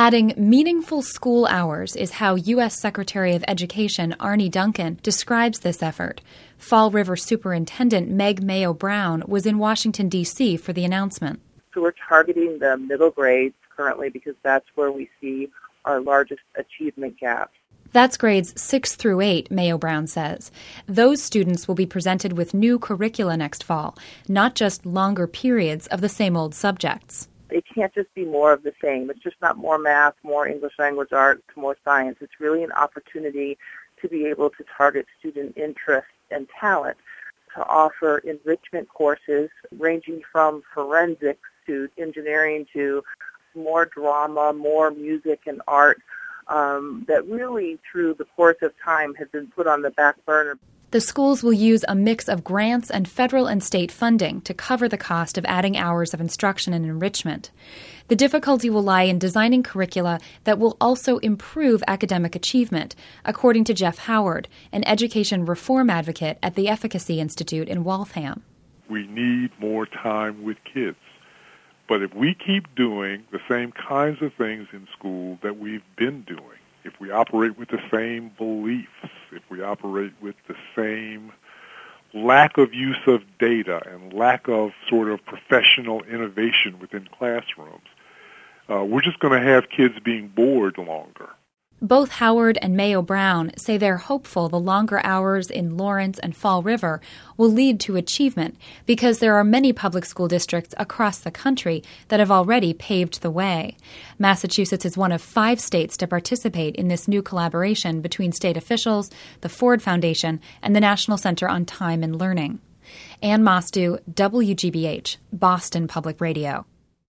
Adding meaningful school hours is how U.S. Secretary of Education Arne Duncan describes this effort. Fall River Superintendent Meg Mayo Brown was in Washington, D.C. for the announcement. So we're targeting the middle grades currently because that's where we see our largest achievement gaps. That's grades 6 through 8, Mayo Brown says. Those students will be presented with new curricula next fall, not just longer periods of the same old subjects. It can't just be more of the same. It's just not more math, more English language arts, more science. It's really an opportunity to be able to target student interest and talent, to offer enrichment courses ranging from forensics to engineering to more drama, more music and art that really, through the course of time, have been put on the back burner. The schools will use a mix of grants and federal and state funding to cover the cost of adding hours of instruction and enrichment. The difficulty will lie in designing curricula that will also improve academic achievement, according to Jeff Howard, an education reform advocate at the Efficacy Institute in Waltham. We need more time with kids. But if we keep doing the same kinds of things in school that we've been doing, if we operate with the same beliefs, if we operate with the same lack of use of data and lack of sort of professional innovation within classrooms, we're just going to have kids being bored longer. Both Howard and Mayo Brown say they're hopeful the longer hours in Lawrence and Fall River will lead to achievement because there are many public school districts across the country that have already paved the way. Massachusetts is one of 5 states to participate in this new collaboration between state officials, the Ford Foundation, and the National Center on Time and Learning. Ann Mostu, WGBH, Boston Public Radio.